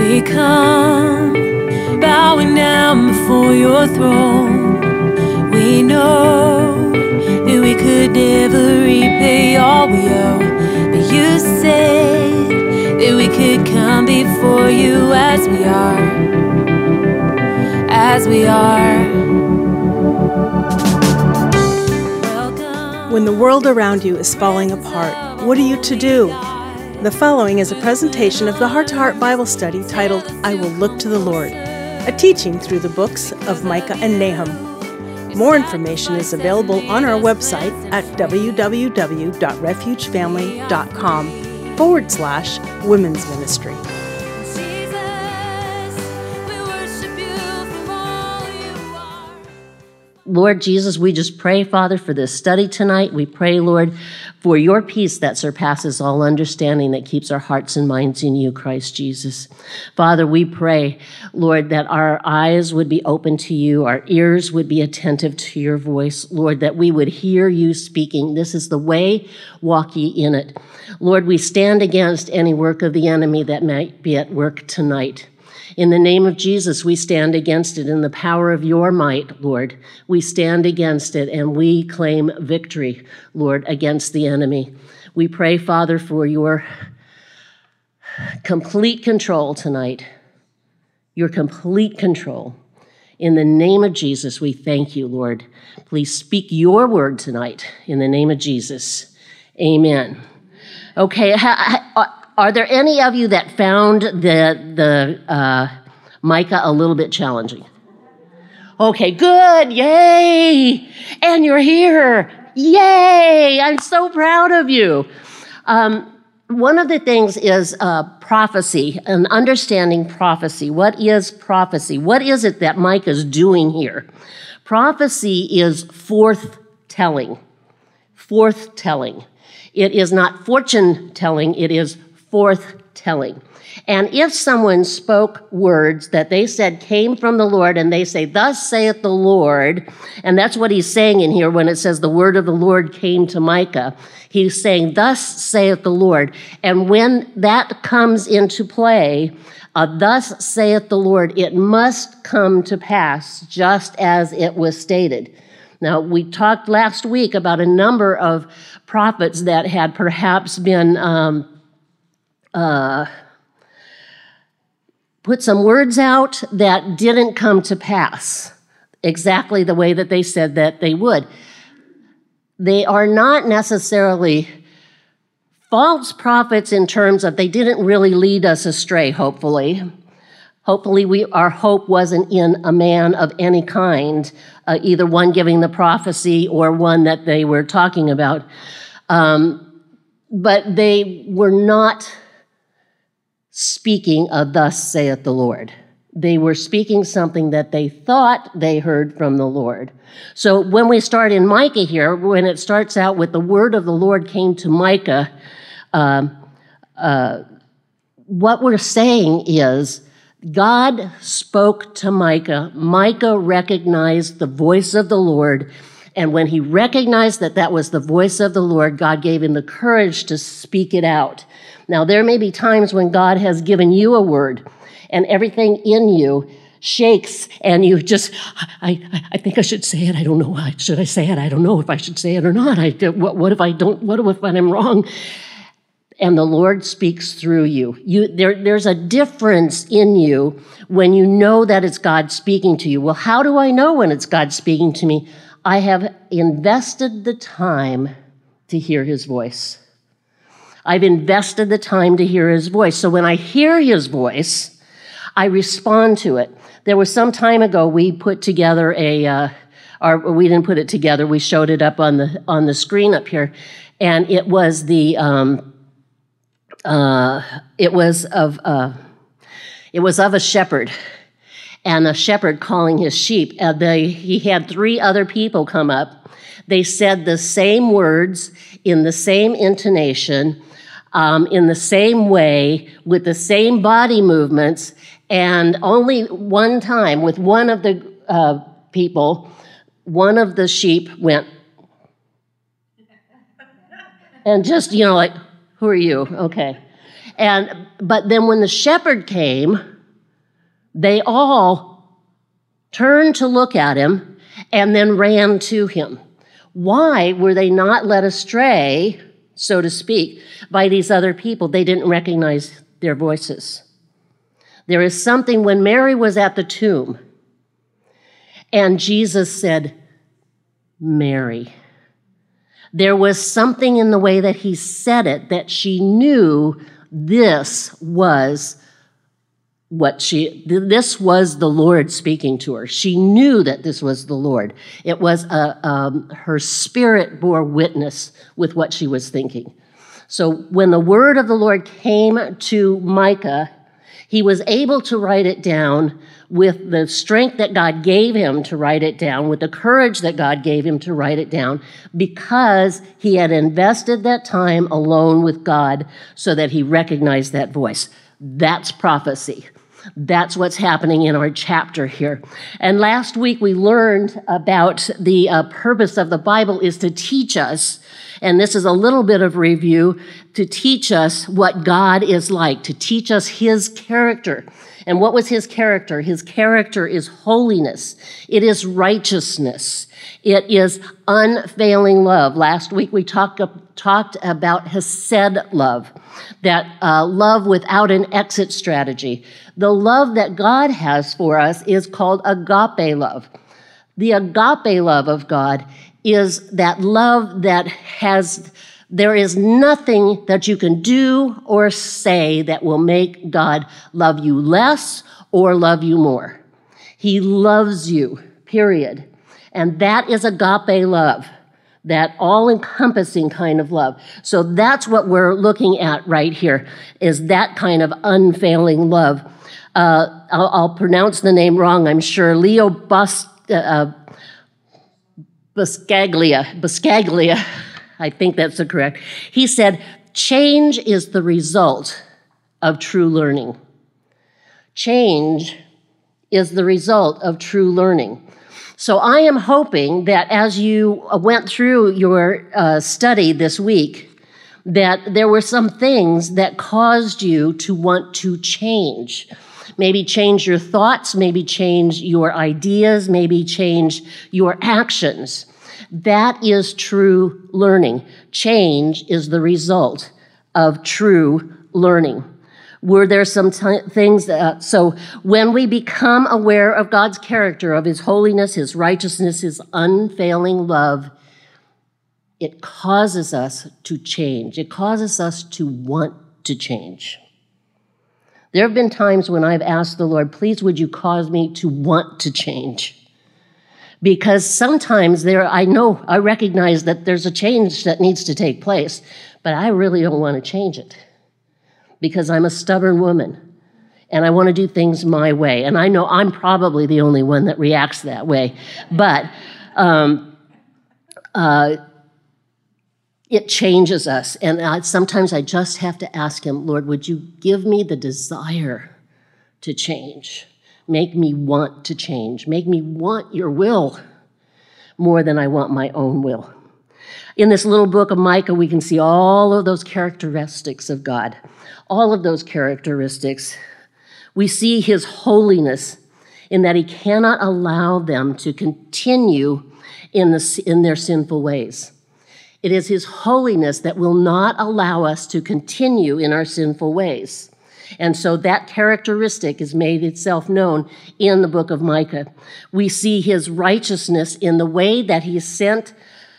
we come, bowing down before your throne. We know that we could never repay all we owe, but you said that we could come before you as we are, as we are. When the world around you is falling apart, what are you to do? The following is a presentation of the Heart to Heart Bible study titled, I Will Look to the Lord, a teaching through the books of Micah and Nahum. More information is available on our website at www.refugefamily.com/women's ministry. Lord Jesus, we just pray, Father, for this study tonight. We pray, Lord, for your peace that surpasses all understanding, that keeps our hearts and minds in you, Christ Jesus. Father, we pray, Lord, that our eyes would be open to you, our ears would be attentive to your voice, Lord, that we would hear you speaking. This is the way, walk ye in it. Lord, we stand against any work of the enemy that might be at work tonight. In the name of Jesus, we stand against it. In the power of your might, Lord, we stand against it and we claim victory, Lord, against the enemy. We pray, Father, for your complete control tonight, your complete control. In the name of Jesus, we thank you, Lord. Please speak your word tonight in the name of Jesus. Amen. Okay, are there any of you that found the Micah a little bit challenging? Okay, good, yay! And you're here, yay! I'm so proud of you. One of the things is prophecy, and understanding prophecy. What is prophecy? What is it that Micah's doing here? Prophecy is forth-telling. Forth-telling. It is not fortune-telling, it is forth-telling. And if someone spoke words that they said came from the Lord, and they say, thus saith the Lord, and that's what he's saying in here when it says the word of the Lord came to Micah. He's saying, thus saith the Lord. And when that comes into play, thus saith the Lord, it must come to pass just as it was stated. Now, we talked last week about a number of prophets that had perhaps been put some words out that didn't come to pass exactly the way that they said that they would. They are not necessarily false prophets in terms of they didn't really lead us astray, hopefully. Hopefully, our hope wasn't in a man of any kind, either one giving the prophecy or one that they were talking about. But they were not speaking of thus saith the Lord. They were speaking something that they thought they heard from the Lord. So when we start in Micah here, when it starts out with the word of the Lord came to Micah, what we're saying is God spoke to Micah. Micah recognized the voice of the Lord. And when he recognized that that was the voice of the Lord, God gave him the courage to speak it out. Now, there may be times when God has given you a word and everything in you shakes and you just, I think I should say it. I don't know. Should I say it? I don't know if I should say it or not. What if I don't? What if I'm wrong? And the Lord speaks through you. There's a difference in you when you know that it's God speaking to you. Well, how do I know when it's God speaking to me? I have invested the time to hear his voice. I've invested the time to hear his voice. So when I hear his voice, I respond to it. There was some time ago we put together or we didn't put it together. We showed it up on the screen up here, and it was of a shepherd, and a shepherd calling his sheep. He had 3 other people come up. They said the same words in the same intonation, in the same way, with the same body movements, and only one time with one of the people, one of the sheep went, and just, like, who are you? Okay. But then when the shepherd came, They all turned to look at him and then ran to him. Why were they not led astray, so to speak, by these other people? They didn't recognize their voices. There is something when Mary was at the tomb and Jesus said, Mary. There was something in the way that he said it that she knew this was the Lord speaking to her. She knew that this was the Lord. It was her spirit bore witness with what she was thinking. So when the word of the Lord came to Micah, he was able to write it down with the strength that God gave him to write it down, with the courage that God gave him to write it down, because he had invested that time alone with God so that he recognized that voice. That's prophecy. That's what's happening in our chapter here. And last week we learned about the purpose of the Bible is to teach us, and this is a little bit of review, to teach us what God is like, to teach us his character. And what was his character? His character is holiness. It is righteousness. It is unfailing love. Last week we talked about Hesed love, that love without an exit strategy. The love that God has for us is called agape love. The agape love of God is that love that there is nothing that you can do or say that will make God love you less or love you more. He loves you, period. And that is agape love, that all-encompassing kind of love. So that's what we're looking at right here, is that kind of unfailing love. I'll pronounce the name wrong, I'm sure. Leo Buscaglia, I think that's the correct. He said, change is the result of true learning. Change is the result of true learning. So I am hoping that as you went through your study this week, that there were some things that caused you to want to change. Maybe change your thoughts, maybe change your ideas, maybe change your actions. That is true learning. Change is the result of true learning. Were there some things so when we become aware of God's character, of his holiness, his righteousness, his unfailing love, it causes us to change. It causes us to want to change. There have been times when I've asked the Lord, please would you cause me to want to change? Because sometimes I recognize that there's a change that needs to take place, but I really don't want to change it because I'm a stubborn woman and I want to do things my way. And I know I'm probably the only one that reacts that way, but it changes us. And sometimes I just have to ask him, Lord, would you give me the desire to change? Make me want to change. Make me want your will more than I want my own will. In this little book of Micah, we can see all of those characteristics of God. All of those characteristics. We see his holiness in that he cannot allow them to continue in their sinful ways. It is his holiness that will not allow us to continue in our sinful ways. And so that characteristic is made itself known in the book of Micah. We see his righteousness in the way that he sent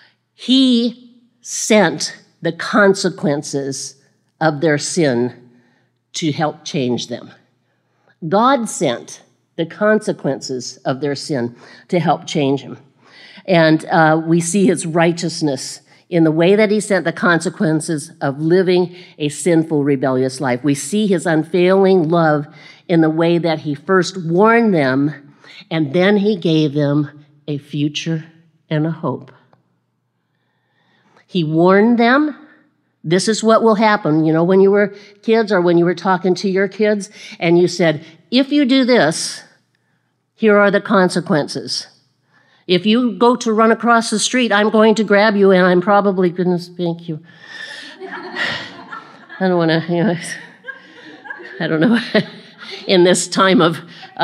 the consequences of their sin to help change them. God sent the consequences of their sin to help change them. And we see his righteousness in the way that he sent the consequences of living a sinful, rebellious life. We see his unfailing love in the way that he first warned them, and then he gave them a future and a hope. He warned them, this is what will happen. You know, when you were kids or when you were talking to your kids, and you said, if you do this, here are the consequences. If you go to run across the street, I'm going to grab you and I'm probably going to spank you. I don't want to, I don't know. in this time of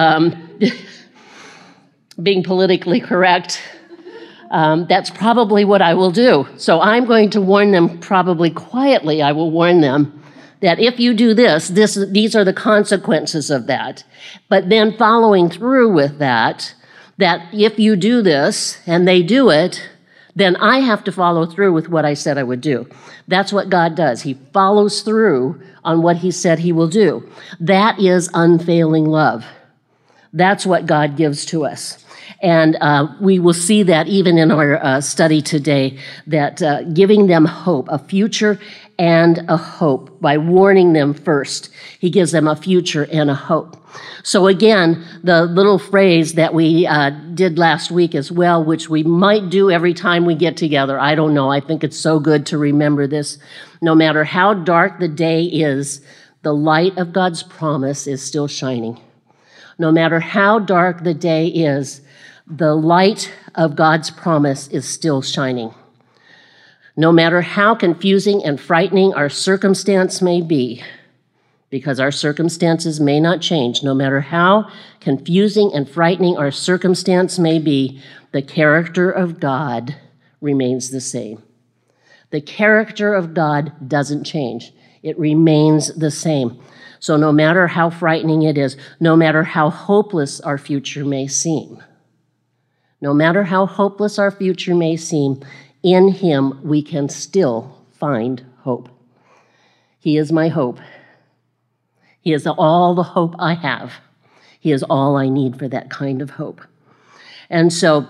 being politically correct. That's probably what I will do. So I'm going to warn them probably quietly. I will warn them that if you do these are the consequences of that. But then following through with that if you do this and they do it, then I have to follow through with what I said I would do. That's what God does. He follows through on what he said he will do. That is unfailing love. That's what God gives to us. And we will see that even in our study today, that giving them hope, a future and a hope, by warning them first, he gives them a future and a hope. So again, the little phrase that we did last week as well, which we might do every time we get together, I don't know, I think it's so good to remember this. No matter how dark the day is, the light of God's promise is still shining. No matter how dark the day is, the light of God's promise is still shining. No matter how confusing and frightening our circumstance may be, because our circumstances may not change, no matter how confusing and frightening our circumstance may be, the character of God remains the same. The character of God doesn't change. It remains the same. So no matter how frightening it is, no matter how hopeless our future may seem, no matter how hopeless our future may seem, in him we can still find hope. He is my hope. He is all the hope I have. He is all I need for that kind of hope. And so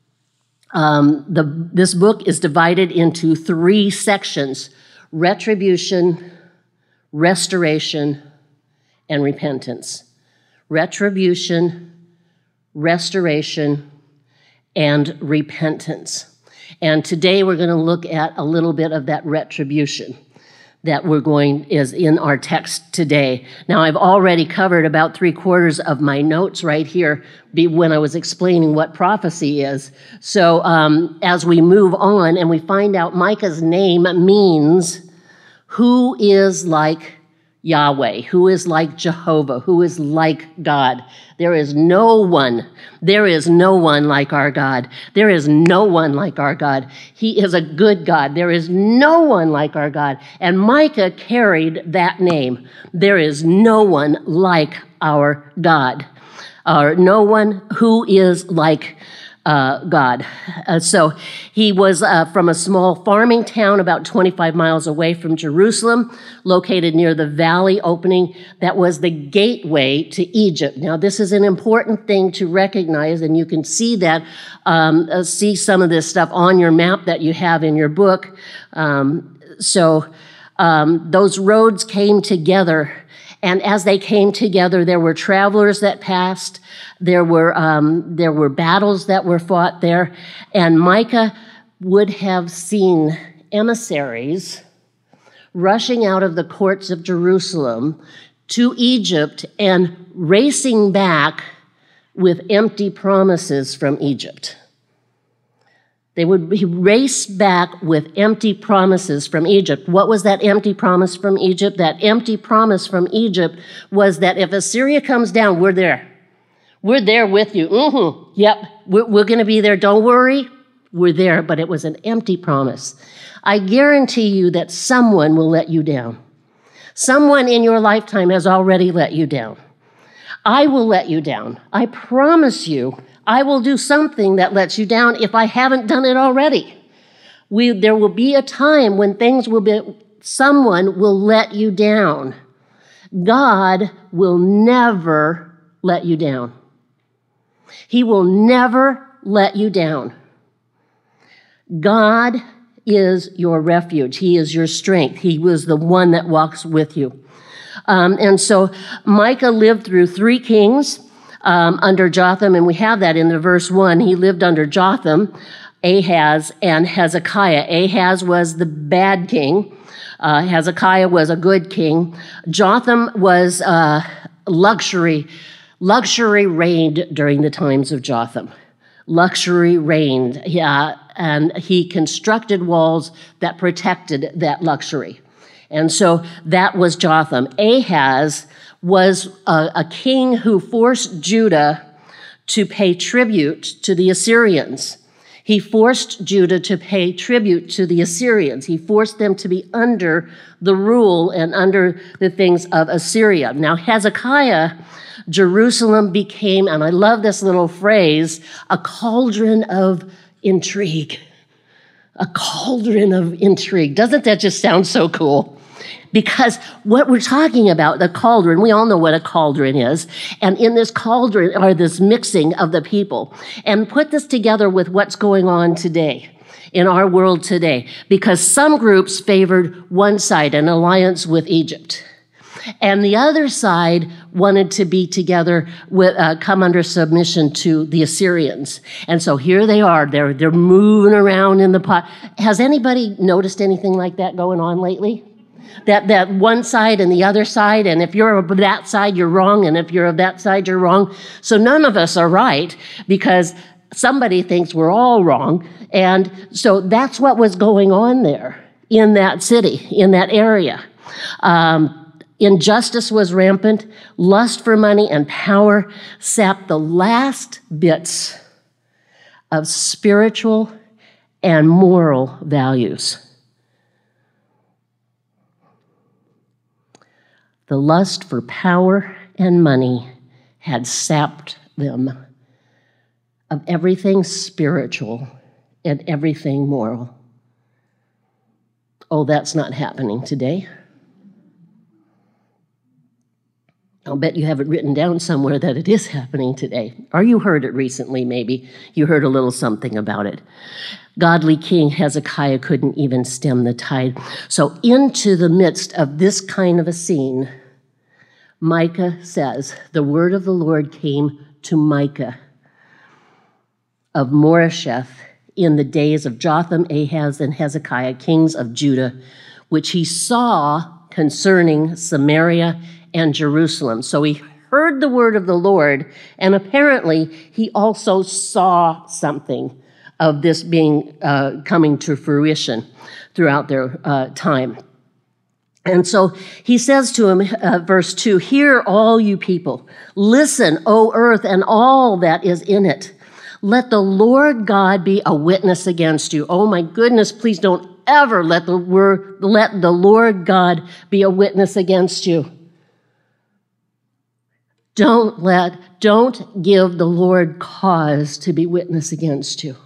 this book is divided into 3 sections: retribution, restoration, and repentance. Retribution, restoration, and repentance. And today we're going to look at a little bit of that retribution that is in our text today. Now, I've already covered about 3/4 of my notes right here when I was explaining what prophecy is. So as we move on and we find out Micah's name means who is like Yahweh, who is like Jehovah, who is like God. There is no one like our God. There is no one like our God. He is a good God. There is no one like our God. And Micah carried that name. There is no one like our God. No one who is like God. So he was from a small farming town about 25 miles away from Jerusalem, located near the valley opening that was the gateway to Egypt. Now, this is an important thing to recognize, and you can see that, see some of this stuff on your map that you have in your book. Those roads came together. And as they came together, there were travelers that passed. There were battles that were fought there. And Micah would have seen emissaries rushing out of the courts of Jerusalem to Egypt and racing back with empty promises from Egypt. They would race back with empty promises from Egypt. What was that empty promise from Egypt? That empty promise from Egypt was that if Assyria comes down, we're there. We're there with you. Yep, we're going to be there. Don't worry. We're there. But it was an empty promise. I guarantee you that someone will let you down. Someone in your lifetime has already let you down. I will let you down. I promise you. I will do something that lets you down if I haven't done it already. There will be a time when someone will let you down. God will never let you down. He will never let you down. God is your refuge. He is your strength. He was the one that walks with you. And so Micah lived through 3 kings under Jotham, and we have that in the verse 1. He lived under Jotham, Ahaz, and Hezekiah. Ahaz was the bad king. Hezekiah was a good king. Jotham was luxury. Luxury reigned during the times of Jotham. Luxury reigned, and he constructed walls that protected that luxury. And so that was Jotham. Ahaz was a king who forced Judah to pay tribute to the Assyrians. He forced Judah to pay tribute to the Assyrians. He forced them to be under the rule and under the things of Assyria. Now, Hezekiah, Jerusalem became, and I love this little phrase, a cauldron of intrigue. A cauldron of intrigue. Doesn't that just sound so cool? Because what we're talking about, the cauldron, we all know what a cauldron is. And in this cauldron are this mixing of the people. And put this together with what's going on today, in our world today. Because some groups favored one side, an alliance with Egypt. And the other side wanted to be together with, come under submission to the Assyrians. And so here they are. They're moving around in the pot. Has anybody noticed anything like that going on lately? That one side and the other side, and if you're of that side, you're wrong, and if you're of that side, you're wrong. So none of us are right because somebody thinks we're all wrong. And so that's what was going on there in that city, in that area. Injustice was rampant. Lust for money and power sapped the last bits of spiritual and moral values. The lust for power and money had sapped them of everything spiritual and everything moral. Oh, that's not happening today. I'll bet you have it written down somewhere that it is happening today. Or you heard it recently, maybe. You heard a little something about it. Godly King Hezekiah couldn't even stem the tide. So into the midst of this kind of a scene, Micah says, the word of the Lord came to Micah of Moresheth in the days of Jotham, Ahaz, and Hezekiah, kings of Judah, which he saw concerning Samaria and Jerusalem. So he heard the word of the Lord, and apparently he also saw something of this being coming to fruition throughout their time. And so he says to him, verse 2, "Hear, all you people. Listen, O earth, and all that is in it. Let the Lord God be a witness against you." Oh my goodness, please don't ever let the Lord God be a witness against you. Don't give the Lord cause to be witness against you.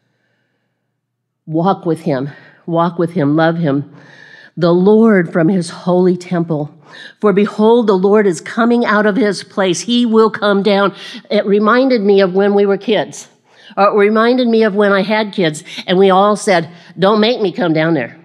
Walk with him, love him. The Lord from his holy temple. For behold, the Lord is coming out of his place. He will come down. It reminded me of when we were kids. Or it reminded me of when I had kids, and we all said, "Don't make me come down there.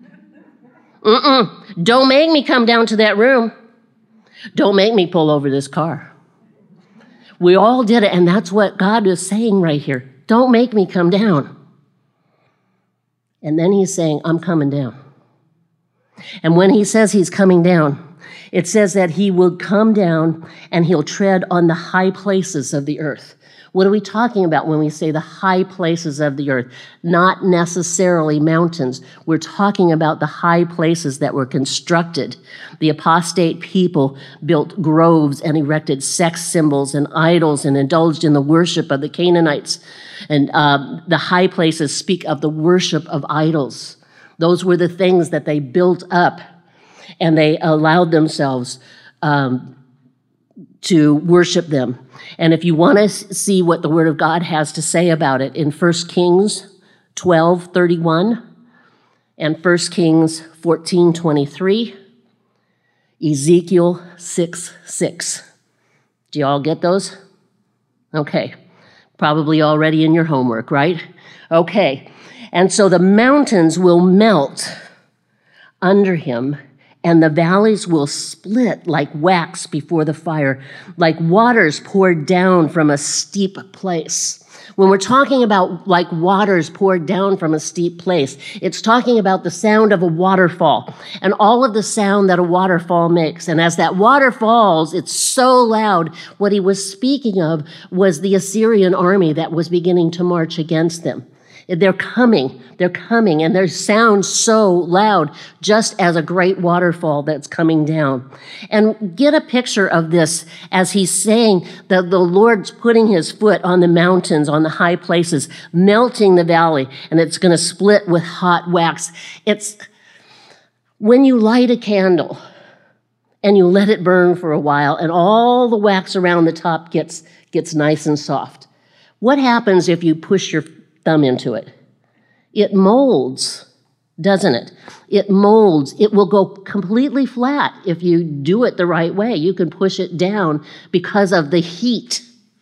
Don't make me come down to that room. Don't make me pull over this car." We all did it, and that's what God is saying right here. Don't make me come down. And then he's saying, I'm coming down. And when he says he's coming down, it says that he will come down and he'll tread on the high places of the earth. What are we talking about when we say the high places of the earth? Not necessarily mountains. We're talking about the high places that were constructed. The apostate people built groves and erected sex symbols and idols and indulged in the worship of the Canaanites. And the high places speak of the worship of idols. Those were the things that they built up, and they allowed themselves to worship them. And if you want to see what the Word of God has to say about it, in 1 Kings 12:31 and 1 Kings 14:23, Ezekiel 6:6. Do you all get those? Okay. Probably already in your homework, right? Okay. And so the mountains will melt under him, and the valleys will split like wax before the fire, like waters poured down from a steep place. When we're talking about like waters poured down from a steep place, it's talking about the sound of a waterfall and all of the sound that a waterfall makes. And as that water falls, it's so loud. What he was speaking of was the Assyrian army that was beginning to march against them. They're coming, and their sound so loud, just as a great waterfall that's coming down. And get a picture of this as he's saying that the Lord's putting his foot on the mountains, on the high places, melting the valley, and it's going to split with hot wax. It's when you light a candle and you let it burn for a while, and all the wax around the top gets nice and soft. What happens if you push your thumb into it? It molds, doesn't it? It molds. It will go completely flat if you do it the right way. You can push it down because of the heat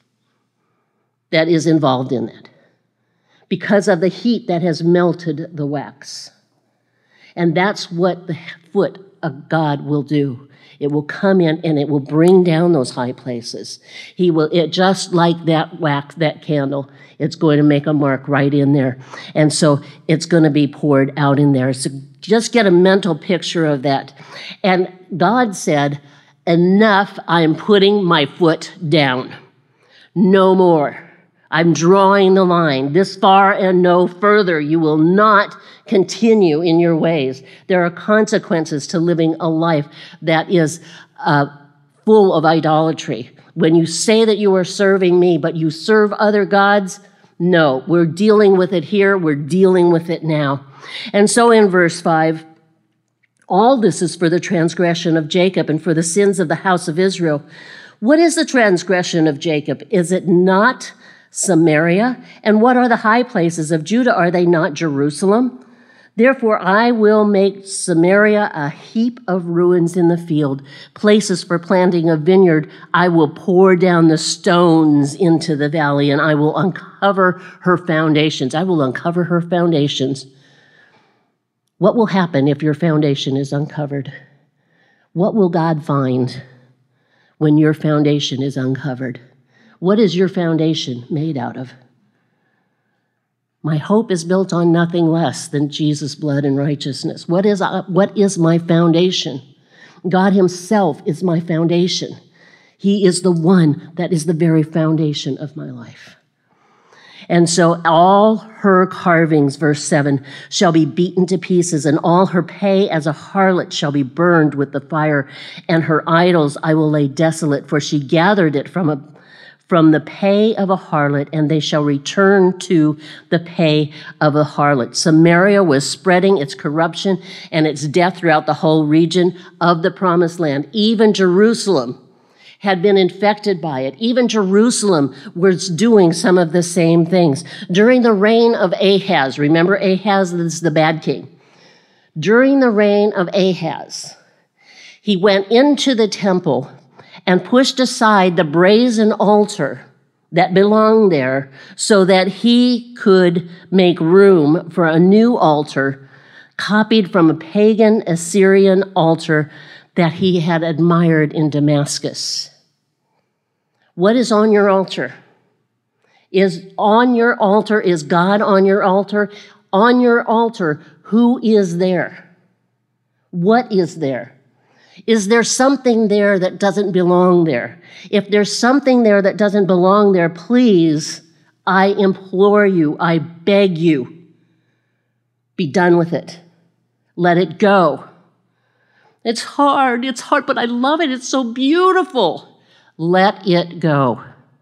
that is involved in that, because of the heat that has melted the wax. And that's what the foot of God will do. It will come in and it will bring down those high places. Just like that wax, that candle, it's going to make a mark right in there. And so it's going to be poured out in there. So just get a mental picture of that. And God said, enough, I'm putting my foot down. No more. I'm drawing the line this far and no further. You will not continue in your ways. There are consequences to living a life that is full of idolatry. When you say that you are serving me, but you serve other gods, no, we're dealing with it here. We're dealing with it now. And so in verse 5, all this is for the transgression of Jacob and for the sins of the house of Israel. What is the transgression of Jacob? Is it not Samaria? And what are the high places of Judah? Are they not Jerusalem? Therefore, I will make Samaria a heap of ruins in the field, places for planting a vineyard. I will pour down the stones into the valley, and I will uncover her foundations. I will uncover her foundations. What will happen if your foundation is uncovered? What will God find when your foundation is uncovered? What is your foundation made out of? My hope is built on nothing less than Jesus' blood and righteousness. What is my foundation? God himself is my foundation. He is the one that is the very foundation of my life. And so all her carvings, verse 7, shall be beaten to pieces, and all her pay as a harlot shall be burned with the fire, and her idols I will lay desolate, for she gathered it from the pay of a harlot, and they shall return to the pay of a harlot. Samaria was spreading its corruption and its death throughout the whole region of the promised land. Even Jerusalem had been infected by it. Even Jerusalem was doing some of the same things. During the reign of Ahaz, remember Ahaz is the bad king. During the reign of Ahaz, he went into the temple and pushed aside the brazen altar that belonged there so that he could make room for a new altar copied from a pagan Assyrian altar that he had admired in Damascus. What is on your altar? Is God on your altar? On your altar, who is there? What is there? Is there something there that doesn't belong there? If there's something there that doesn't belong there, please, I implore you, I beg you, be done with it. Let it go. It's hard, but I love it. It's so beautiful. Let it go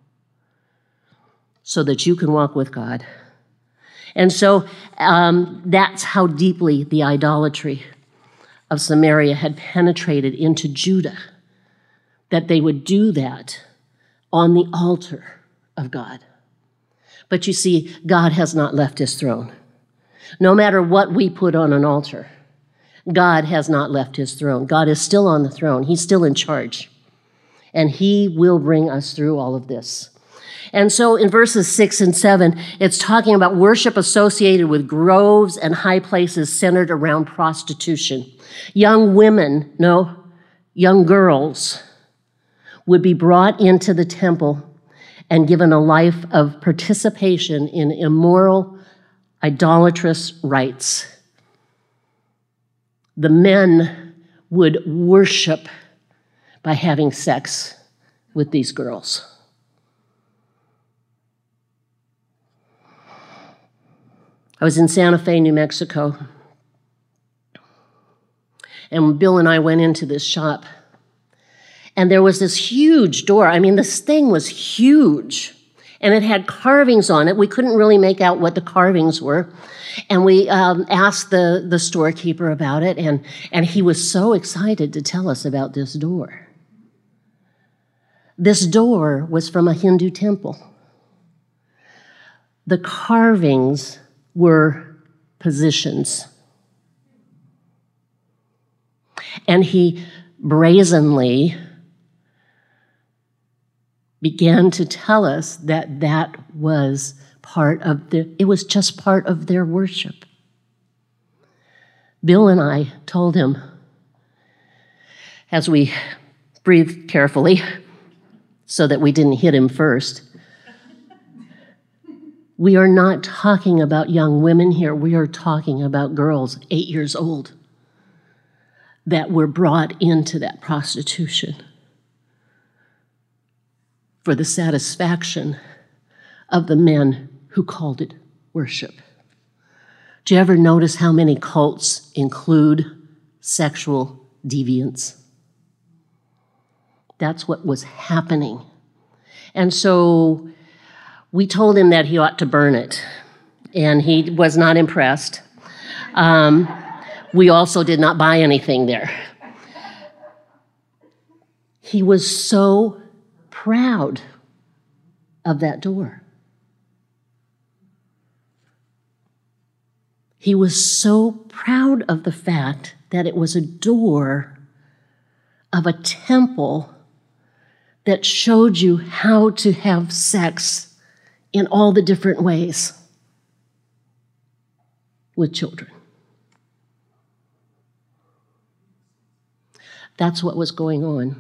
so that you can walk with God. And so that's how deeply the idolatry of Samaria had penetrated into Judah, that they would do that on the altar of God. But you see, God has not left his throne. No matter what we put on an altar, God has not left his throne. God is still on the throne. He's still in charge. And he will bring us through all of this. And so in verses 6 and 7, it's talking about worship associated with groves and high places centered around prostitution. Young girls would be brought into the temple and given a life of participation in immoral, idolatrous rites. The men would worship by having sex with these girls. I was in Santa Fe, New Mexico, and Bill and I went into this shop, and there was this huge door. I mean, this thing was huge, and it had carvings on it. We couldn't really make out what the carvings were, and we asked the storekeeper about it, and he was so excited to tell us about this door. This door was from a Hindu temple. The carvings were positions. And he brazenly began to tell us that that was it was just part of their worship. Bill and I told him, as we breathed carefully so that we didn't hit him first, we are not talking about young women here. We are talking about girls 8 years old that were brought into that prostitution for the satisfaction of the men who called it worship. Do you ever notice how many cults include sexual deviance? That's what was happening. And so we told him that he ought to burn it, and he was not impressed. We also did not buy anything there. He was so proud of that door. He was so proud of the fact that it was a door of a temple that showed you how to have sex in all the different ways with children. That's what was going on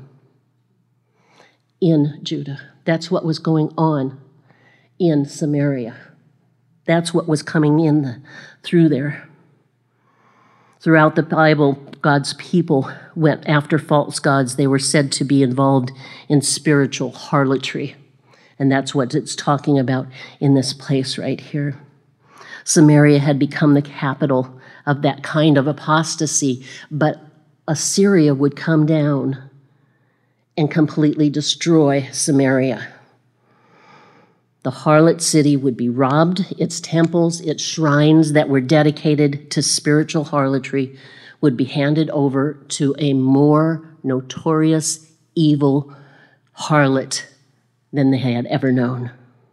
in Judah. That's what was going on in Samaria. That's what was coming in through there. Throughout the Bible, God's people went after false gods. They were said to be involved in spiritual harlotry. And that's what it's talking about in this place right here. Samaria had become the capital of that kind of apostasy, but Assyria would come down and completely destroy Samaria. The harlot city would be robbed. Its temples, its shrines that were dedicated to spiritual harlotry would be handed over to a more notorious, evil harlot than they had ever known.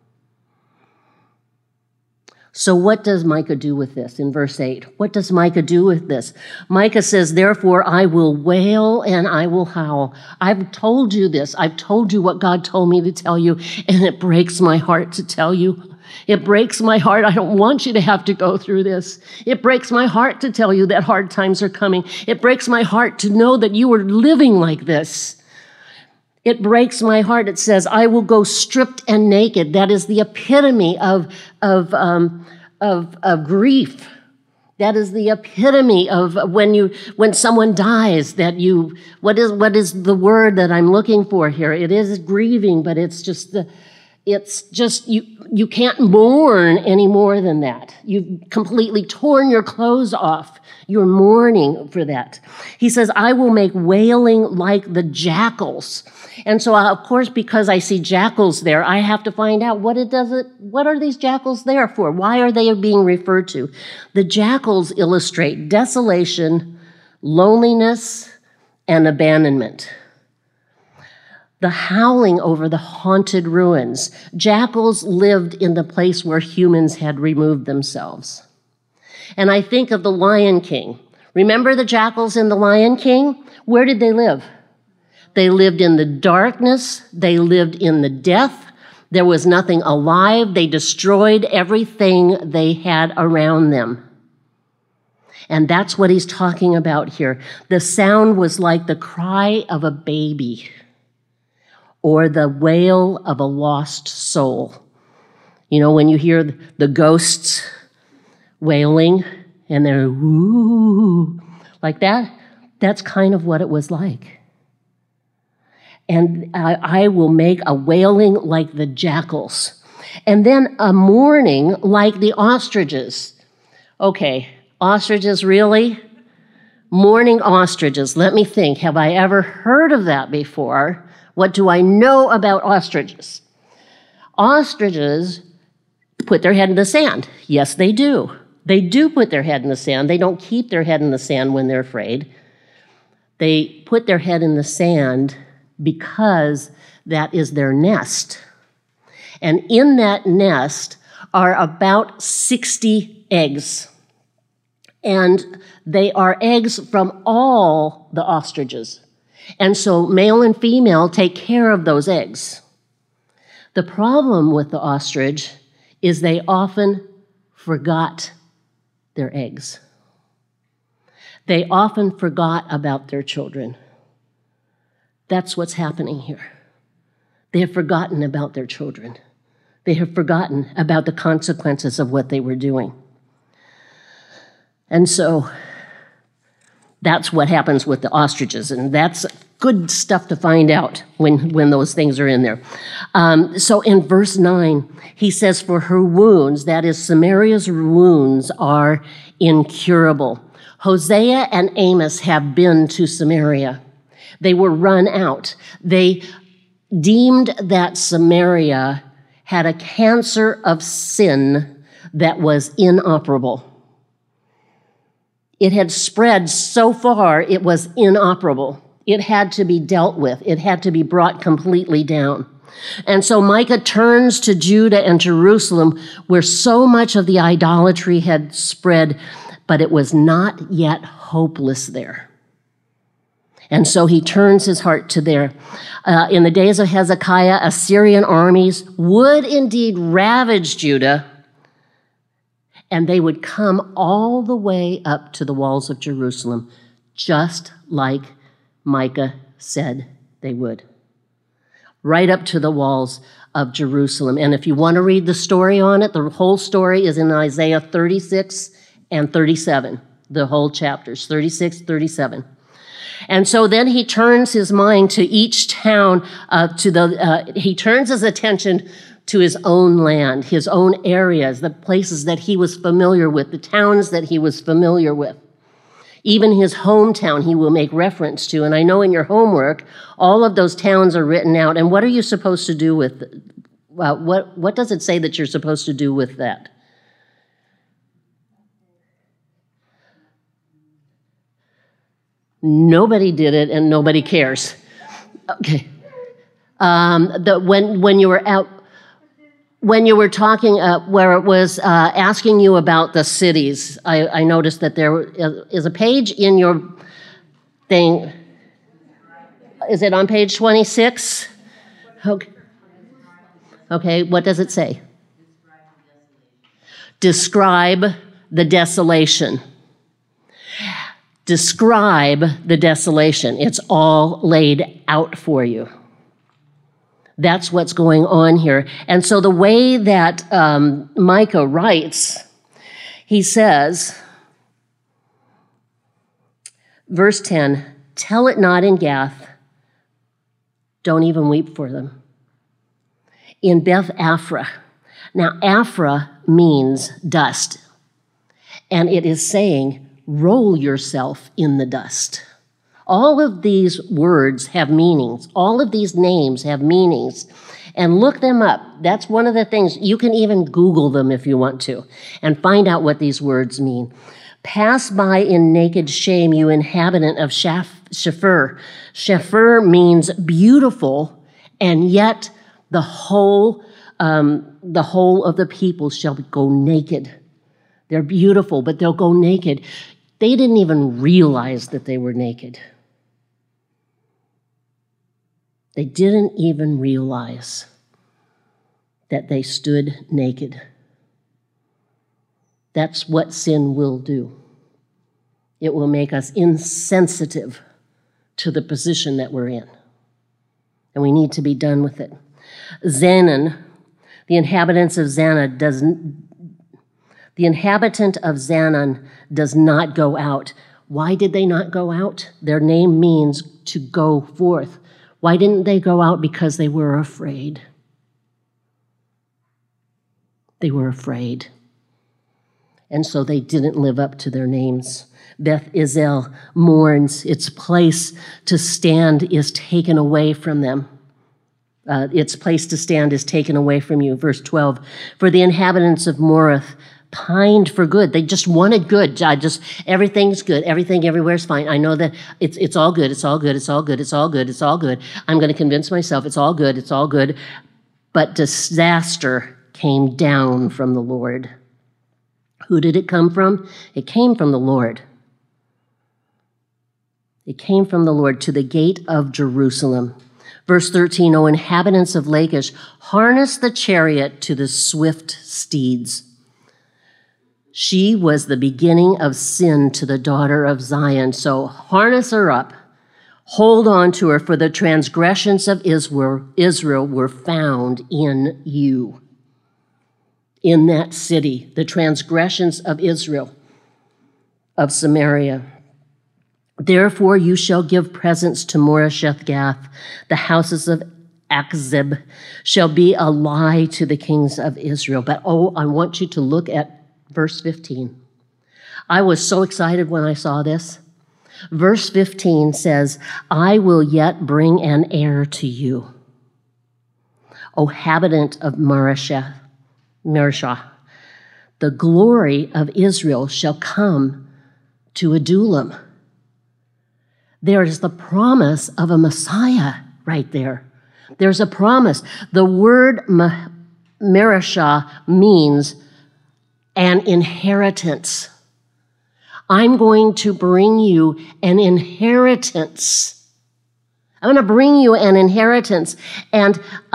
So what does Micah do with this in verse 8? What does Micah do with this? Micah says, therefore I will wail and I will howl. I've told you this. I've told you what God told me to tell you, and it breaks my heart to tell you. It breaks my heart. I don't want you to have to go through this. It breaks my heart to tell you that hard times are coming. It breaks my heart to know that you are living like this. It breaks my heart. It says, I will go stripped and naked. That is the epitome of grief. That is the epitome of when someone dies, what is the word that I'm looking for here? It is grieving, but it's just you can't mourn any more than that. You've completely torn your clothes off. You're mourning for that. He says, I will make wailing like the jackals. And so, of course, because I see jackals there, I have to find out what are these jackals there for? Why are they being referred to? The jackals illustrate desolation, loneliness, and abandonment. The howling over the haunted ruins. Jackals lived in the place where humans had removed themselves. And I think of the Lion King. Remember the jackals in the Lion King? Where did they live? They lived in the darkness. They lived in the death. There was nothing alive. They destroyed everything they had around them. And that's what he's talking about here. The sound was like the cry of a baby or the wail of a lost soul. You know, when you hear the ghosts wailing and they're woo, like that, that's kind of what it was like. And I will make a wailing like the jackals. And then a mourning like the ostriches. Okay, ostriches, really? Mourning ostriches. Let me think. Have I ever heard of that before? What do I know about ostriches? Ostriches put their head in the sand. Yes, they do. They do put their head in the sand. They don't keep their head in the sand when they're afraid. They put their head in the sand because that is their nest. And in that nest are about 60 eggs. And they are eggs from all the ostriches. And so male and female take care of those eggs. The problem with the ostrich is they often forgot their eggs. They often forgot about their children. That's what's happening here. They have forgotten about their children. They have forgotten about the consequences of what they were doing. And so that's what happens with the ostriches, and that's good stuff to find out when those things are in there. So in verse 9, he says, for her wounds, that is Samaria's wounds, are incurable. Hosea and Amos have been to Samaria. They were run out. They deemed that Samaria had a cancer of sin that was inoperable. It had spread so far, it was inoperable. It had to be dealt with. It had to be brought completely down. And so Micah turns to Judah and Jerusalem, where so much of the idolatry had spread, but it was not yet hopeless there. And so he turns his heart to there. In the days of Hezekiah, Assyrian armies would indeed ravage Judah, and they would come all the way up to the walls of Jerusalem, just like Micah said they would. Right up to the walls of Jerusalem. And if you want to read the story on it, the whole story is in Isaiah 36 and 37. The whole chapters, 36, 37. And so then he turns his mind to each town, he turns his attention to his own land, his own areas, the places that he was familiar with, the towns that he was familiar with. Even his hometown he will make reference to. And I know in your homework, all of those towns are written out. And what are you supposed to do with it? What does it say that you're supposed to do with that? Nobody did it, and nobody cares. Okay. When you were out, when you were talking, where it was asking you about the cities, I noticed that there is a page in your thing. Is it on page 26? Okay. Okay, what does it say? Describe the desolation. Describe the desolation. It's all laid out for you. That's what's going on here. And so the way that Micah writes, he says, verse 10, tell it not in Gath, don't even weep for them. In Beth Aphrah. Now, Aphrah means dust, and it is saying, roll yourself in the dust. All of these words have meanings. All of these names have meanings. And look them up. That's one of the things. You can even Google them if you want to and find out what these words mean. Pass by in naked shame, you inhabitant of Shepher. Shepher means beautiful, and yet the whole of the people shall go naked. They're beautiful, but they'll go naked. They didn't even realize that they were naked. They didn't even realize that they stood naked. That's what sin will do. It will make us insensitive to the position that we're in. And we need to be done with it. Zanan, the inhabitants of Zanan The inhabitant of Zanan does not go out. Why did they not go out? Their name means to go forth. Why didn't they go out? Because they were afraid. They were afraid. And so they didn't live up to their names. Beth Ezel mourns. Its place to stand is taken away from them. Its place to stand is taken away from you. Verse 12, for the inhabitants of Morath pined for good. They just wanted good. Everything's good. Everything everywhere's fine. I know that it's all good. It's all good. It's all good. It's all good. It's all good. I'm going to convince myself it's all good. It's all good. But disaster came down from the Lord. Who did it come from? It came from the Lord. It came from the Lord to the gate of Jerusalem. Verse 13, O inhabitants of Lachish, harness the chariot to the swift steeds. She was the beginning of sin to the daughter of Zion. So harness her up. Hold on to her, for the transgressions of Israel were found in you. In that city, the transgressions of Israel, of Samaria. Therefore you shall give presents to Moresheth-Gath. The houses of Achzib shall be a lie to the kings of Israel. But I want you to look at verse 15. I was so excited when I saw this. Verse 15 says, I will yet bring an heir to you, O habitant of Mareshah. The glory of Israel shall come to Adullam. There is the promise of a Messiah right there. There's a promise. The word Mareshah means an inheritance. I'm going to bring you an inheritance. I'm going to bring you an inheritance. And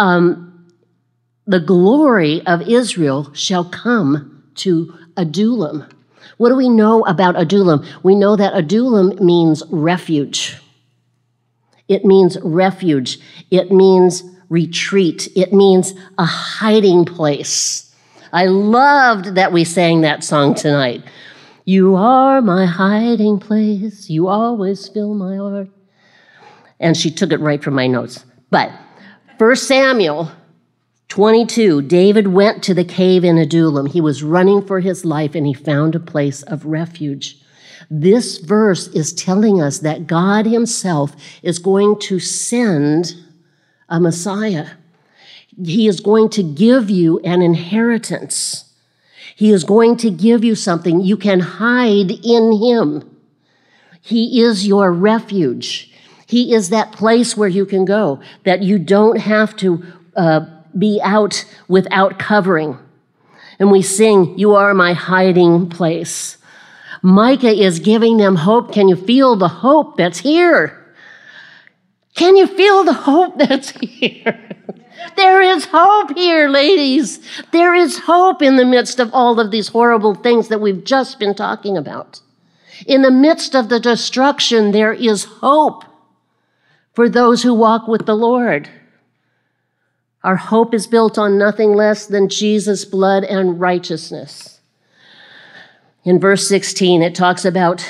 the glory of Israel shall come to Adullam. What do we know about Adullam? We know that Adullam means refuge. It means refuge. It means retreat. It means a hiding place. I loved that we sang that song tonight. You are my hiding place. You always fill my heart. And she took it right from my notes. But 1 Samuel 22, David went to the cave in Adullam. He was running for his life, and he found a place of refuge. This verse is telling us that God himself is going to send a Messiah. He is going to give you an inheritance. He is going to give you something. You can hide in him. He is your refuge. He is that place where you can go, that you don't have to be out without covering. And we sing, you are my hiding place. Micah is giving them hope. Can you feel the hope that's here? Can you feel the hope that's here? There is hope here, ladies. There is hope in the midst of all of these horrible things that we've just been talking about. In the midst of the destruction, there is hope for those who walk with the Lord. Our hope is built on nothing less than Jesus' blood and righteousness. In verse 16, it talks about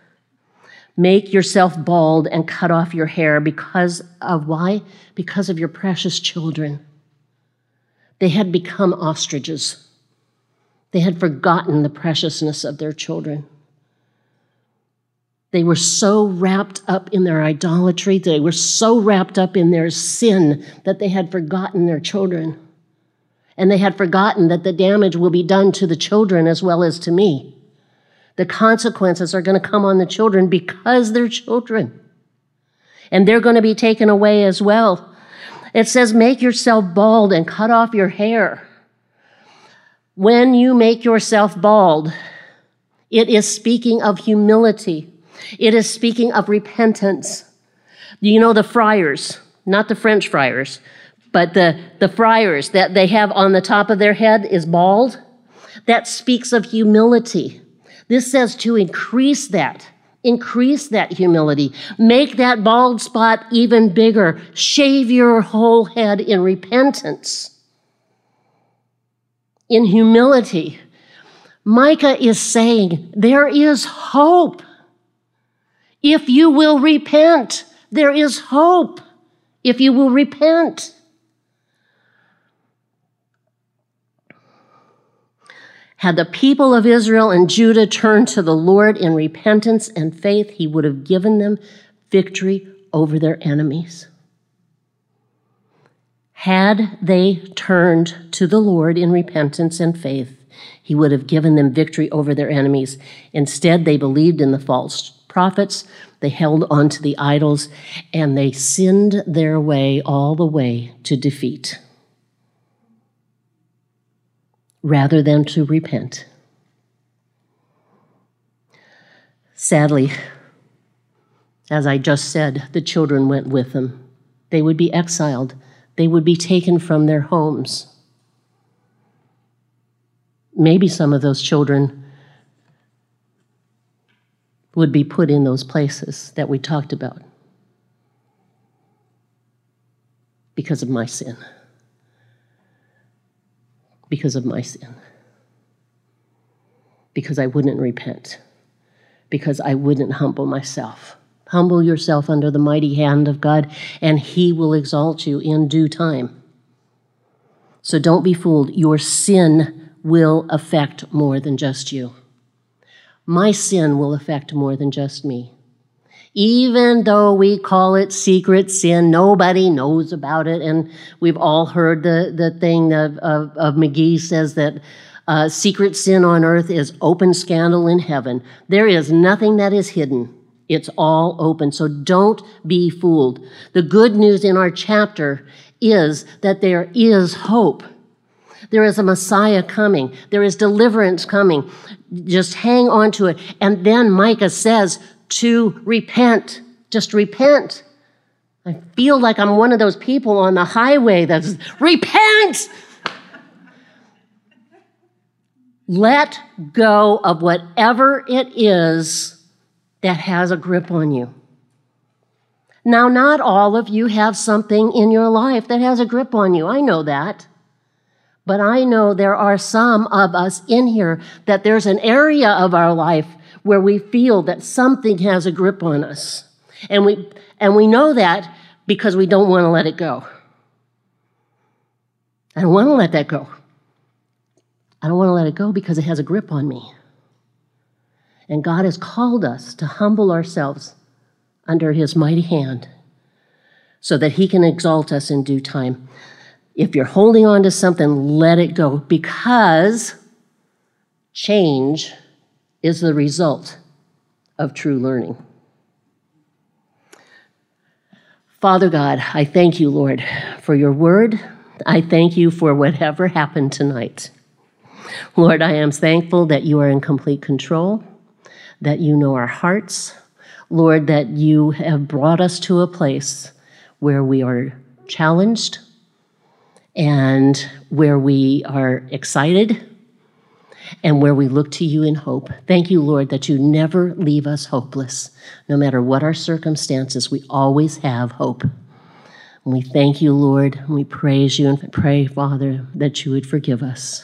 make yourself bald and cut off your hair because of why? Because of your precious children. They had become ostriches. They had forgotten the preciousness of their children. They were so wrapped up in their idolatry, they were so wrapped up in their sin that they had forgotten their children. And they had forgotten that the damage will be done to the children as well as to me. The consequences are going to come on the children because they're children. And they're going to be taken away as well. It says, make yourself bald and cut off your hair. When you make yourself bald, it is speaking of humility. It is speaking of repentance. You know the friars, not the French friars, but the friars that they have on the top of their head is bald. That speaks of humility. This says to increase that humility. Make that bald spot even bigger. Shave your whole head in repentance, in humility. Micah is saying there is hope. If you will repent, there is hope. If you will repent. Had the people of Israel and Judah turned to the Lord in repentance and faith, he would have given them victory over their enemies. Had they turned to the Lord in repentance and faith, he would have given them victory over their enemies. Instead, they believed in the false prophets, they held on to the idols, and they sinned their way all the way to defeat, rather than to repent. Sadly, as I just said, the children went with them. They would be exiled. They would be taken from their homes. Maybe some of those children would be put in those places that we talked about because of my sin. Because of my sin. Because I wouldn't repent. Because I wouldn't humble myself. Humble yourself under the mighty hand of God, and he will exalt you in due time. So don't be fooled. Your sin will affect more than just you. My sin will affect more than just me. Even though we call it secret sin, nobody knows about it. And we've all heard the thing of McGee says that secret sin on earth is open scandal in heaven. There is nothing that is hidden. It's all open. So don't be fooled. The good news in our chapter is that there is hope. There is a Messiah coming. There is deliverance coming. Just hang on to it. And then Micah says to repent. Just repent. I feel like I'm one of those people on the highway that's, repent! Let go of whatever it is that has a grip on you. Now, not all of you have something in your life that has a grip on you. I know that. But I know there are some of us in here that there's an area of our life where we feel that something has a grip on us. And we know that because we don't want to let it go. I don't want to let that go. I don't want to let it go because it has a grip on me. And God has called us to humble ourselves under his mighty hand so that he can exalt us in due time. If you're holding on to something, let it go, because change is the result of true learning. Father God, I thank you, Lord, for your word. I thank you for whatever happened tonight. Lord, I am thankful that you are in complete control, that you know our hearts. Lord, that you have brought us to a place where we are challenged and where we are excited and where we look to you in hope. Thank you, Lord, that you never leave us hopeless. No matter what our circumstances, we always have hope. And we thank you, Lord, and we praise you and pray, Father, that you would forgive us.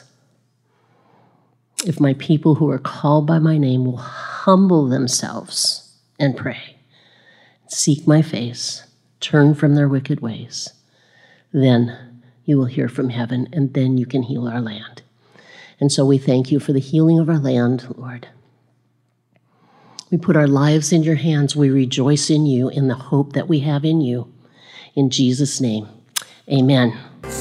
If my people who are called by my name will humble themselves and pray, seek my face, turn from their wicked ways, then you will hear from heaven, and then you can heal our land. And so we thank you for the healing of our land, Lord. We put our lives in your hands. We rejoice in you, in the hope that we have in you. In Jesus' name, amen.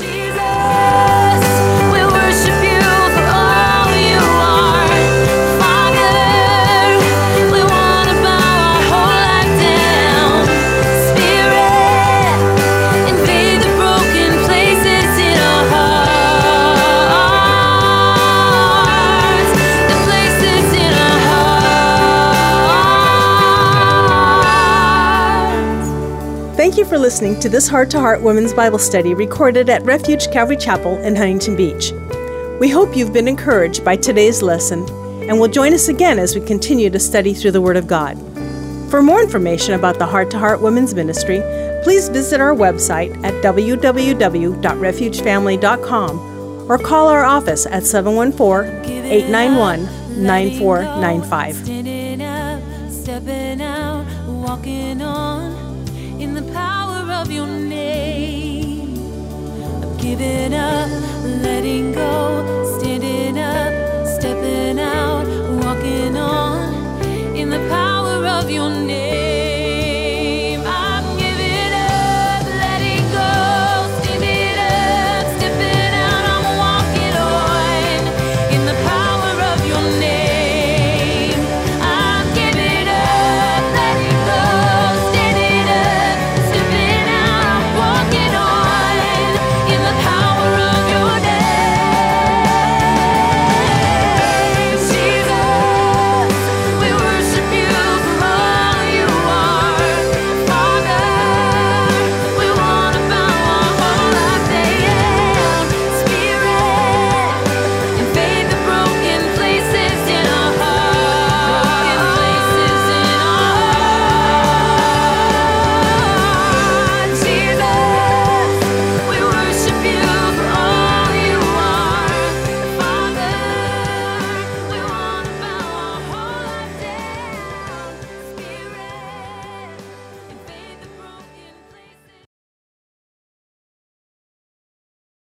Thank you for listening to this Heart to Heart Women's Bible Study recorded at Refuge Calvary Chapel in Huntington Beach. We hope you've been encouraged by today's lesson and will join us again as we continue to study through the Word of God. For more information about the Heart to Heart Women's Ministry, please visit our website at www.refugefamily.com or call our office at 714-891-9495. Standing up, stepping out, walking on in the power of your name. I'm giving up, letting go.